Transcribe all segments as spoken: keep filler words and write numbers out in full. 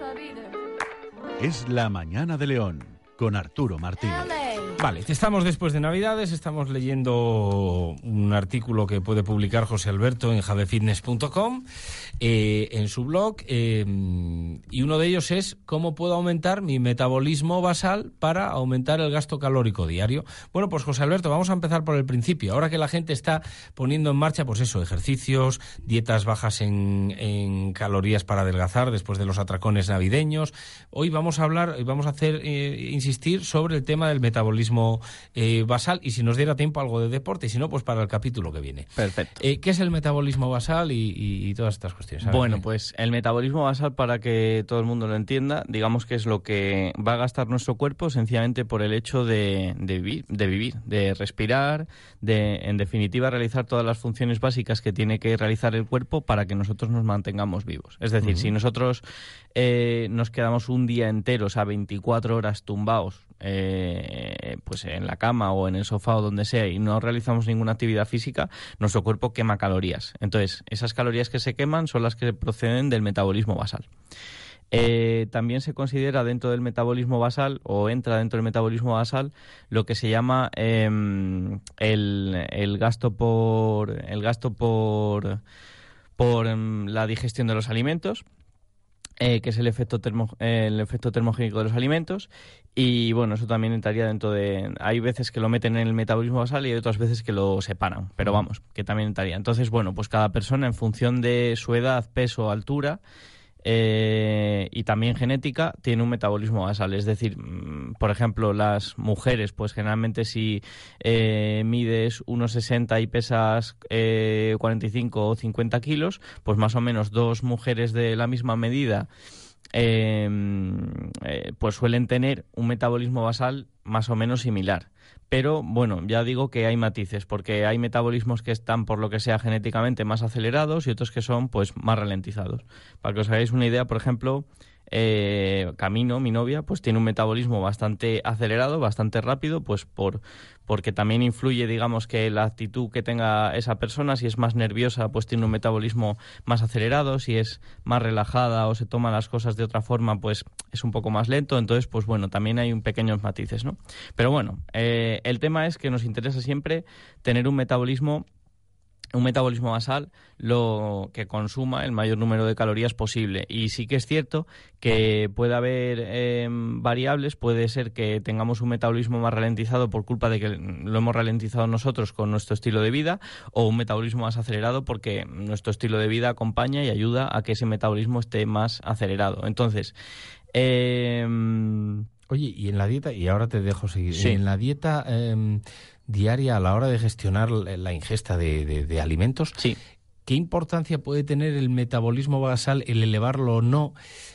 Es La Mañana de León, con Arturo Martínez. Vale, estamos después de Navidades, estamos leyendo un artículo que puede publicar José Alberto en javefitness punto com, eh, en su blog, eh, y uno de ellos es cómo puedo aumentar mi metabolismo basal para aumentar el gasto calórico diario. Bueno, pues José Alberto, vamos a empezar por el principio. Ahora que la gente está poniendo en marcha, pues eso, ejercicios, dietas bajas en, en calorías para adelgazar después de los atracones navideños, hoy vamos a hablar, vamos a hacer, eh, insistir sobre el tema del metabolismo Eh, basal, y si nos diera tiempo algo de deporte, y si no, pues para el capítulo que viene. Perfecto. Eh, ¿Qué es el metabolismo basal y, y, y todas estas cuestiones? ¿Sabes? Bueno, pues el metabolismo basal, para que todo el mundo lo entienda, digamos que es lo que va a gastar nuestro cuerpo sencillamente por el hecho de, de, vivir, de vivir, de respirar, de, en definitiva, realizar todas las funciones básicas que tiene que realizar el cuerpo para que nosotros nos mantengamos vivos. Es decir, uh-huh. si nosotros eh, nos quedamos un día entero, o sea, veinticuatro horas tumbados, Eh, pues en la cama o en el sofá o donde sea, y no realizamos ninguna actividad física, nuestro cuerpo quema calorías. Entonces, esas calorías que se queman son las que proceden del metabolismo basal. Eh, también se considera dentro del metabolismo basal, o entra dentro del metabolismo basal, lo que se llama eh, el, el gasto por el gasto por por um, la digestión de los alimentos. Eh, que es el efecto termo, eh, el efecto termogénico de los alimentos, y bueno, eso también entraría dentro de... Hay veces que lo meten en el metabolismo basal y hay otras veces que lo separan, pero vamos, que también entraría. Entonces, bueno, pues cada persona, en función de su edad, peso, altura, Eh, y también genética, tiene un metabolismo basal. Es decir, por ejemplo, las mujeres, pues generalmente si eh, mides uno sesenta y pesas eh, cuarenta y cinco o cincuenta kilos, pues más o menos dos mujeres de la misma medida eh, eh, pues suelen tener un metabolismo basal más o menos similar. Pero, bueno, ya digo que hay matices, porque hay metabolismos que están, por lo que sea, genéticamente más acelerados y otros que son, pues, más ralentizados. Para que os hagáis una idea, por ejemplo, eh, Camino, mi novia, pues tiene un metabolismo bastante acelerado, bastante rápido, pues por porque también influye, digamos, que la actitud que tenga esa persona. Si es más nerviosa, pues tiene un metabolismo más acelerado. Si es más relajada o se toma las cosas de otra forma, pues es un poco más lento. Entonces, pues bueno, también hay un pequeños matices, ¿no? Pero bueno, eh, el tema es que nos interesa siempre tener un metabolismo un metabolismo basal lo que consuma el mayor número de calorías posible. Y sí que es cierto que puede haber eh, variables. Puede ser que tengamos un metabolismo más ralentizado por culpa de que lo hemos ralentizado nosotros con nuestro estilo de vida, o un metabolismo más acelerado porque nuestro estilo de vida acompaña y ayuda a que ese metabolismo esté más acelerado. Entonces, eh, oye, y en la dieta, y ahora te dejo seguir, sí. en la dieta eh, diaria a la hora de gestionar la ingesta de, de, de alimentos, sí. ¿qué importancia puede tener el metabolismo basal, el elevarlo o no,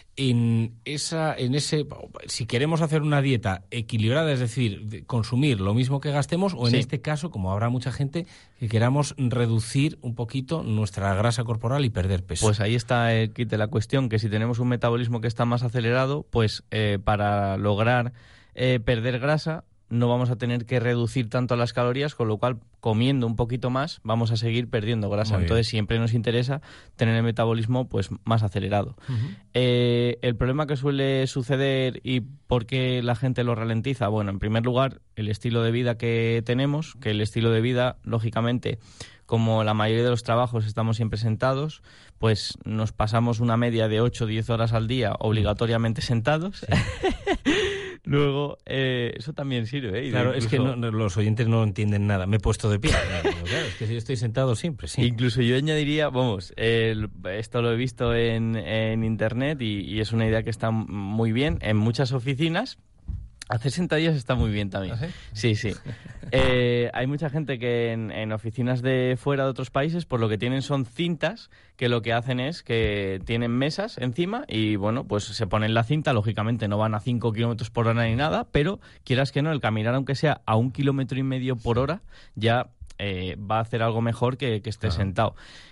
en esa, en ese, si queremos hacer una dieta equilibrada, es decir, consumir lo mismo que gastemos, o en sí. este caso, como habrá mucha gente, que queramos reducir un poquito nuestra grasa corporal y perder peso? Pues ahí está el kit de la cuestión, que si tenemos un metabolismo que está más acelerado, pues eh, para lograr eh, perder grasa, no vamos a tener que reducir tanto las calorías, con lo cual, comiendo un poquito más, vamos a seguir perdiendo grasa. Entonces, siempre nos interesa tener el metabolismo pues más acelerado. Uh-huh. Eh, el problema que suele suceder y por qué la gente lo ralentiza, bueno, en primer lugar, el estilo de vida que tenemos, que el estilo de vida, lógicamente, como la mayoría de los trabajos estamos siempre sentados, pues nos pasamos una media de ocho o diez horas al día obligatoriamente sentados. Sí. Luego, eh, eso también sirve, ¿eh? Claro, incluso... es que no, no, los oyentes no entienden nada. Me he puesto de pie. Claro, claro, es que yo estoy sentado siempre, sí. Incluso yo añadiría, vamos, el, esto lo he visto en, en internet y, y es una idea que está muy bien en muchas oficinas. Hacer sentadillas está muy bien también. ¿Ah, sí? Sí, sí. Eh, hay mucha gente que en, en oficinas de fuera de otros países, pues lo que tienen son cintas, que lo que hacen es que tienen mesas encima y, bueno, pues se ponen la cinta. Lógicamente no van a cinco kilómetros por hora ni nada, pero quieras que no, el caminar, aunque sea a un kilómetro y medio por hora, ya eh, va a hacer algo mejor que, que esté claro. sentado.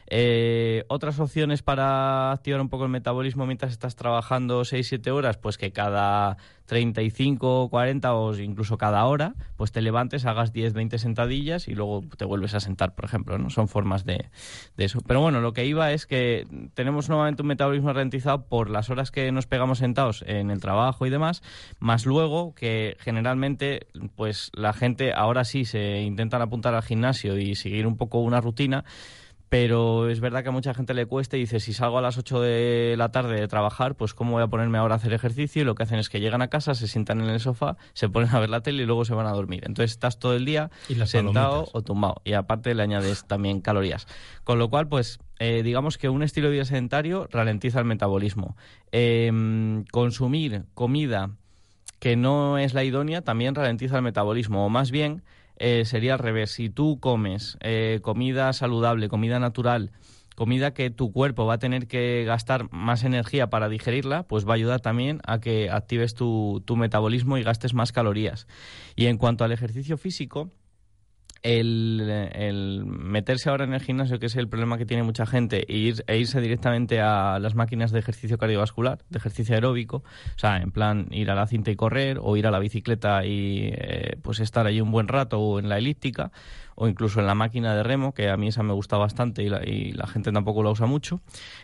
Eh, otras opciones para activar un poco el metabolismo mientras estás trabajando seis siete horas, pues que cada treinta y cinco, cuarenta o incluso cada hora, pues te levantes, hagas diez, veinte sentadillas y luego te vuelves a sentar, por ejemplo, ¿no? Son formas de, de eso. Pero bueno, lo que iba es que tenemos nuevamente un metabolismo ralentizado por las horas que nos pegamos sentados en el trabajo y demás, más luego que generalmente pues la gente ahora sí se intentan apuntar al gimnasio y seguir un poco una rutina, pero es verdad que a mucha gente le cuesta y dice, si salgo a las ocho de la tarde de trabajar, pues ¿cómo voy a ponerme ahora a hacer ejercicio? Y lo que hacen es que llegan a casa, se sientan en el sofá, se ponen a ver la tele y luego se van a dormir. Entonces estás todo el día sentado palomitas o tumbado y aparte le añades también calorías. Con lo cual, pues eh, digamos que un estilo de vida sedentario ralentiza el metabolismo. Eh, consumir comida que no es la idónea también ralentiza el metabolismo, o más bien Eh, sería al revés. Si tú comes eh, comida saludable, comida natural, comida que tu cuerpo va a tener que gastar más energía para digerirla, pues va a ayudar también a que actives tu, tu metabolismo y gastes más calorías. Y en cuanto al ejercicio físico, El, el meterse ahora en el gimnasio, que es el problema que tiene mucha gente, e, ir, e irse directamente a las máquinas de ejercicio cardiovascular, de ejercicio aeróbico, o sea, en plan ir a la cinta y correr, o ir a la bicicleta y eh, pues estar ahí un buen rato, o en la elíptica, o incluso en la máquina de remo, que a mí esa me gusta bastante y la, y la gente tampoco la usa mucho.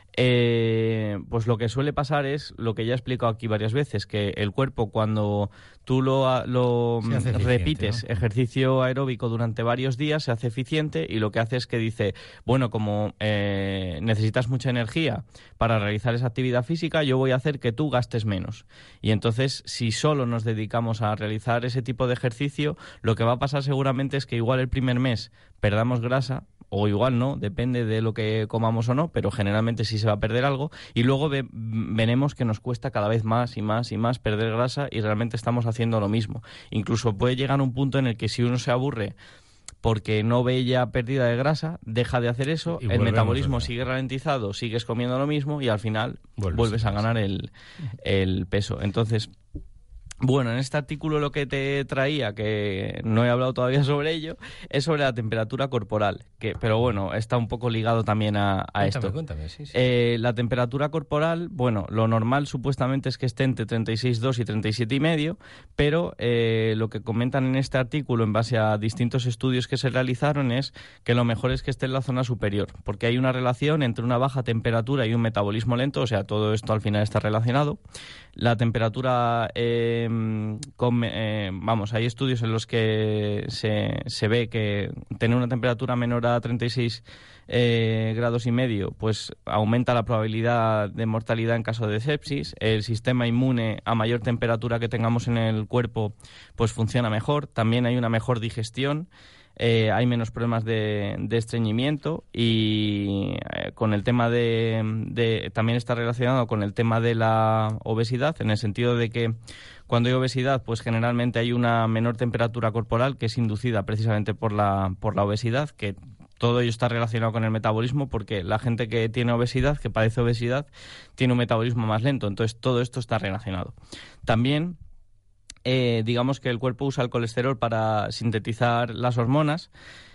Eh, pues lo que suele pasar es lo que ya he explicado aquí varias veces, que el cuerpo cuando tú lo, lo repites, ¿no? Ejercicio aeróbico durante varios días, se hace eficiente y lo que hace es que dice, bueno, como eh, necesitas mucha energía para realizar esa actividad física, yo voy a hacer que tú gastes menos. Y entonces, si solo nos dedicamos a realizar ese tipo de ejercicio, lo que va a pasar seguramente es que igual el primer mes perdamos grasa, o igual no, depende de lo que comamos o no, pero generalmente sí se va a perder algo, y luego ve, veremos que nos cuesta cada vez más y más y más perder grasa y realmente estamos haciendo lo mismo. Incluso puede llegar un punto en el que si uno se aburre porque no ve ya pérdida de grasa, deja de hacer eso, el metabolismo sigue ralentizado, sigues comiendo lo mismo y al final vuelves, vuelves a ganar el, el peso. Entonces, bueno, en este artículo lo que te traía, que no he hablado todavía sobre ello, es sobre la temperatura corporal, que, pero bueno, está un poco ligado también a, a cuéntame, esto. Cuéntame, sí, sí. Eh, la temperatura corporal, bueno, lo normal supuestamente es que esté entre treinta y seis coma dos y treinta y siete coma cinco, pero eh, lo que comentan en este artículo, en base a distintos estudios que se realizaron, es que lo mejor es que esté en la zona superior, porque hay una relación entre una baja temperatura y un metabolismo lento, o sea, todo esto al final está relacionado. La temperatura... Eh, Con, eh, vamos, hay estudios en los que se, se ve que tener una temperatura menor a treinta y seis eh, grados y medio pues aumenta la probabilidad de mortalidad en caso de sepsis. El sistema inmune, a mayor temperatura que tengamos en el cuerpo, pues funciona mejor. También hay una mejor digestión. Eh, hay menos problemas de, de estreñimiento y eh, con el tema de, de también está relacionado con el tema de la obesidad, en el sentido de que cuando hay obesidad, pues generalmente hay una menor temperatura corporal que es inducida precisamente por la por la obesidad, que todo ello está relacionado con el metabolismo, porque la gente que tiene obesidad, que padece obesidad, tiene un metabolismo más lento, entonces todo esto está relacionado. También Eh, digamos que el cuerpo usa el colesterol para sintetizar las hormonas,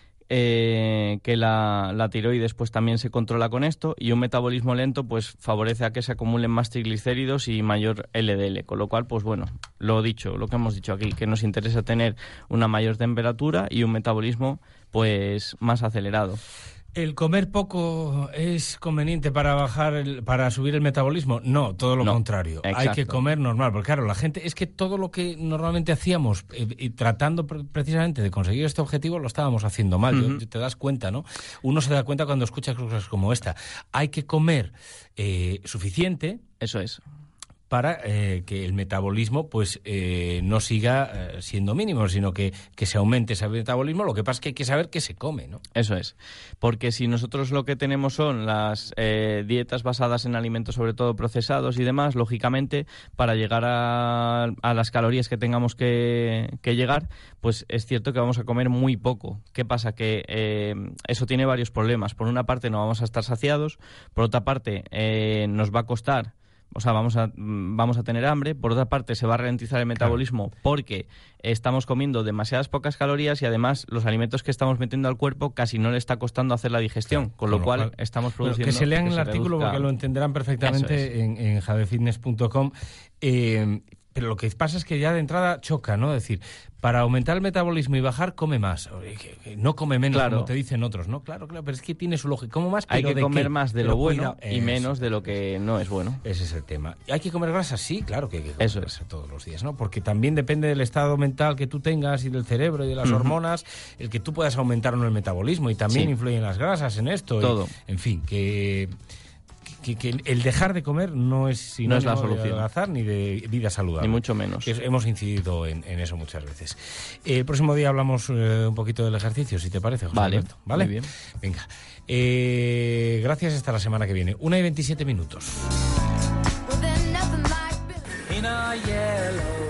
eh, que la, la tiroides pues también se controla con esto, y un metabolismo lento pues favorece a que se acumulen más triglicéridos y mayor L D L, con lo cual pues bueno, lo dicho, lo que hemos dicho aquí, que nos interesa tener una mayor temperatura y un metabolismo pues más acelerado. ¿El comer poco es conveniente para bajar el, para subir el metabolismo? No, todo lo no, contrario. Exacto. Hay que comer normal, porque claro, la gente, es que todo lo que normalmente hacíamos eh, y tratando pr- precisamente de conseguir este objetivo lo estábamos haciendo mal. Uh-huh. Yo, te das cuenta, ¿no? Uno se da cuenta cuando escucha cosas como esta. Hay que comer eh, suficiente. Eso es. Para eh, que el metabolismo pues eh, no siga eh, siendo mínimo, sino que, que se aumente ese metabolismo. Lo que pasa es que hay que saber qué se come, ¿no? Eso es. Porque si nosotros lo que tenemos son las eh, dietas basadas en alimentos sobre todo procesados y demás, lógicamente, para llegar a, a las calorías que tengamos que, que llegar, pues es cierto que vamos a comer muy poco. ¿Qué pasa? Que eh, eso tiene varios problemas. Por una parte no vamos a estar saciados, por otra parte eh, nos va a costar o sea, vamos a, vamos a tener hambre. Por otra parte, se va a ralentizar el metabolismo claro. porque estamos comiendo demasiadas pocas calorías y además los alimentos que estamos metiendo al cuerpo casi no le está costando hacer la digestión, claro, con, lo con lo cual, cual estamos produciendo... Bueno, que se lean que el se artículo reduzca... porque lo entenderán perfectamente en, en javefitness punto com. Eh, pero lo que pasa es que ya de entrada choca, ¿no? Es decir, para aumentar el metabolismo y bajar, come más. No come menos, claro. como te dicen otros, ¿no? Claro, claro, pero es que tiene su lógica. Como más, pero hay que ¿de comer qué? más de pero lo bueno cuida... y menos de lo que no es bueno. Ese es el tema. ¿Hay que comer grasa? Sí, claro que hay que comer Eso grasa es. todos los días, ¿no? Porque también depende del estado mental que tú tengas y del cerebro y de las uh-huh. hormonas, el que tú puedas aumentar o no el metabolismo, y también sí. influyen las grasas en esto. Todo. Y, en fin, que... Que, que el dejar de comer no es sinónimo no es la solución. de adelgazar ni de vida saludable. Ni mucho menos. Que hemos incidido en, en eso muchas veces. Eh, el próximo día hablamos eh, un poquito del ejercicio, si te parece, José vale, Alberto. ¿Vale? Muy bien. Venga. Eh, gracias, hasta la semana que viene. Una y veintisiete minutos.